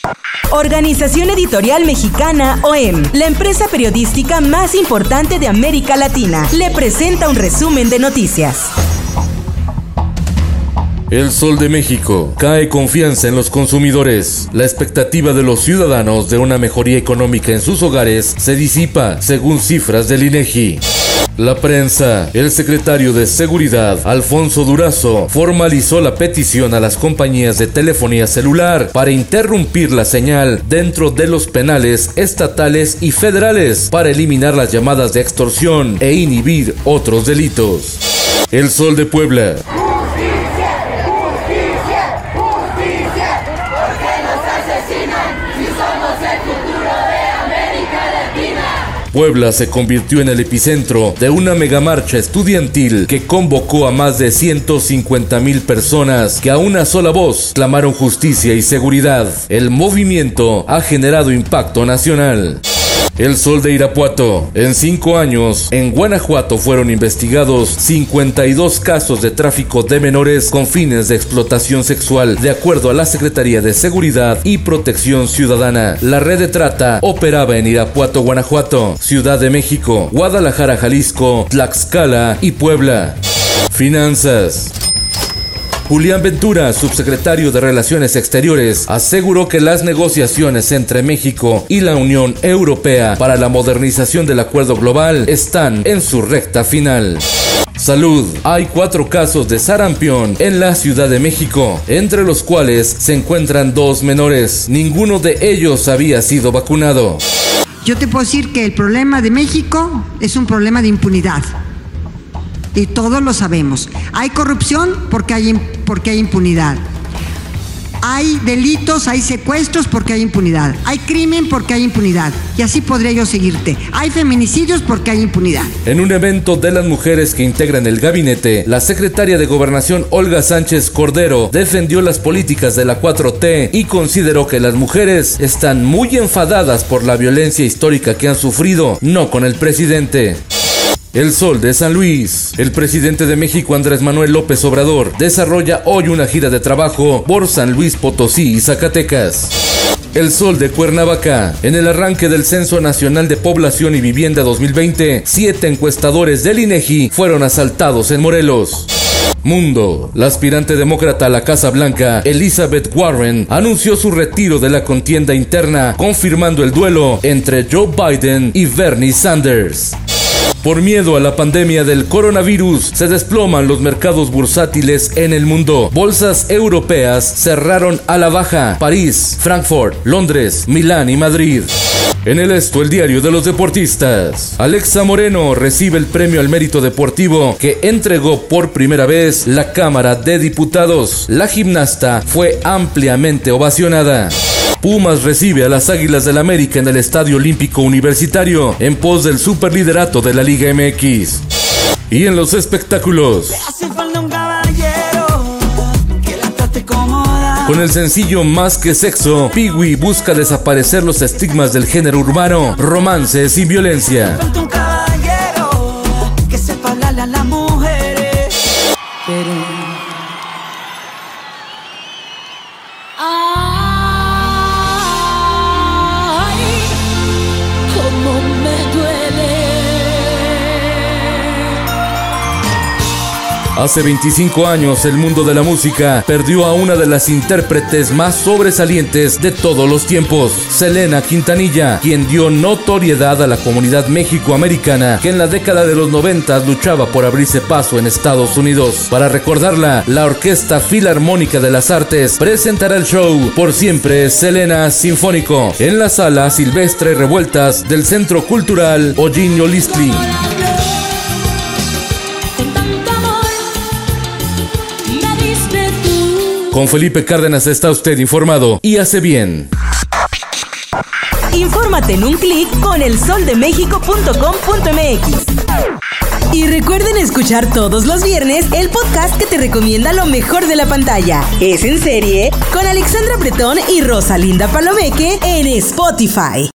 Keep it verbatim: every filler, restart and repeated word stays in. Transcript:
Organización Editorial Mexicana O E M, la empresa periodística más importante de América Latina, le presenta un resumen de noticias. El Sol de México. Cae confianza en los consumidores. La expectativa de los ciudadanos de una mejoría económica en sus hogares se disipa, según cifras del INEGI. La prensa. El secretario de Seguridad, Alfonso Durazo, formalizó la petición a las compañías de telefonía celular para interrumpir la señal dentro de los penales estatales y federales para eliminar las llamadas de extorsión e inhibir otros delitos. El Sol de Puebla. Puebla se convirtió en el epicentro de una megamarcha estudiantil que convocó a más de ciento cincuenta mil personas que a una sola voz clamaron justicia y seguridad. El movimiento ha generado impacto nacional. El Sol de Irapuato. En cinco años, en Guanajuato fueron investigados cincuenta y dos casos de tráfico de menores con fines de explotación sexual, de acuerdo a la Secretaría de Seguridad y Protección Ciudadana. La red de trata operaba en Irapuato, Guanajuato, Ciudad de México, Guadalajara, Jalisco, Tlaxcala y Puebla. Finanzas. Julián Ventura, subsecretario de Relaciones Exteriores, aseguró que las negociaciones entre México y la Unión Europea para la modernización del acuerdo global están en su recta final. Salud. Hay cuatro casos de sarampión en la Ciudad de México, entre los cuales se encuentran dos menores. Ninguno de ellos había sido vacunado. Yo te puedo decir que el problema de México es un problema de impunidad. Y todos lo sabemos. Hay corrupción porque hay, porque hay impunidad. Hay delitos, hay secuestros porque hay impunidad. Hay crimen porque hay impunidad. Y así podría yo seguirte. Hay feminicidios porque hay impunidad. En un evento de las mujeres que integran el gabinete, la secretaria de Gobernación Olga Sánchez Cordero defendió las políticas de la cuatro T y consideró que las mujeres están muy enfadadas por la violencia histórica que han sufrido, no con el presidente. El Sol de San Luis. El presidente de México, Andrés Manuel López Obrador, desarrolla hoy una gira de trabajo por San Luis Potosí y Zacatecas. El Sol de Cuernavaca. En el arranque del Censo Nacional de Población y Vivienda dos mil veinte, siete encuestadores del INEGI fueron asaltados en Morelos. Mundo. La aspirante demócrata a la Casa Blanca, Elizabeth Warren, anunció su retiro de la contienda interna, confirmando el duelo entre Joe Biden y Bernie Sanders. Por miedo a la pandemia del coronavirus, se desploman los mercados bursátiles en el mundo. Bolsas europeas cerraron a la baja. París, Frankfurt, Londres, Milán y Madrid. En el Esto, el diario de los deportistas. Alexa Moreno recibe el premio al mérito deportivo que entregó por primera vez la Cámara de Diputados. La gimnasta fue ampliamente ovacionada. Pumas recibe a las Águilas del América en el Estadio Olímpico Universitario en pos del superliderato de la Liga M X. Y en los espectáculos. Con el sencillo Más que Sexo, Pee-wee busca desaparecer los estigmas del género urbano, romances y violencia. Hace veinticinco años, el mundo de la música perdió a una de las intérpretes más sobresalientes de todos los tiempos, Selena Quintanilla, quien dio notoriedad a la comunidad mexicoamericana que en la década de los noventas luchaba por abrirse paso en Estados Unidos. Para recordarla, la Orquesta Filarmónica de las Artes presentará el show Por Siempre Selena Sinfónico en la Sala Silvestre Revueltas del Centro Cultural Ollin Olistli. Con Felipe Cárdenas está usted informado y hace bien. Infórmate en un clic con el sol de méxico punto com punto m x. Y recuerden escuchar todos los viernes el podcast que te recomienda lo mejor de la pantalla. Es en serie con Alexandra Bretón y Rosalinda Palomeque en Spotify.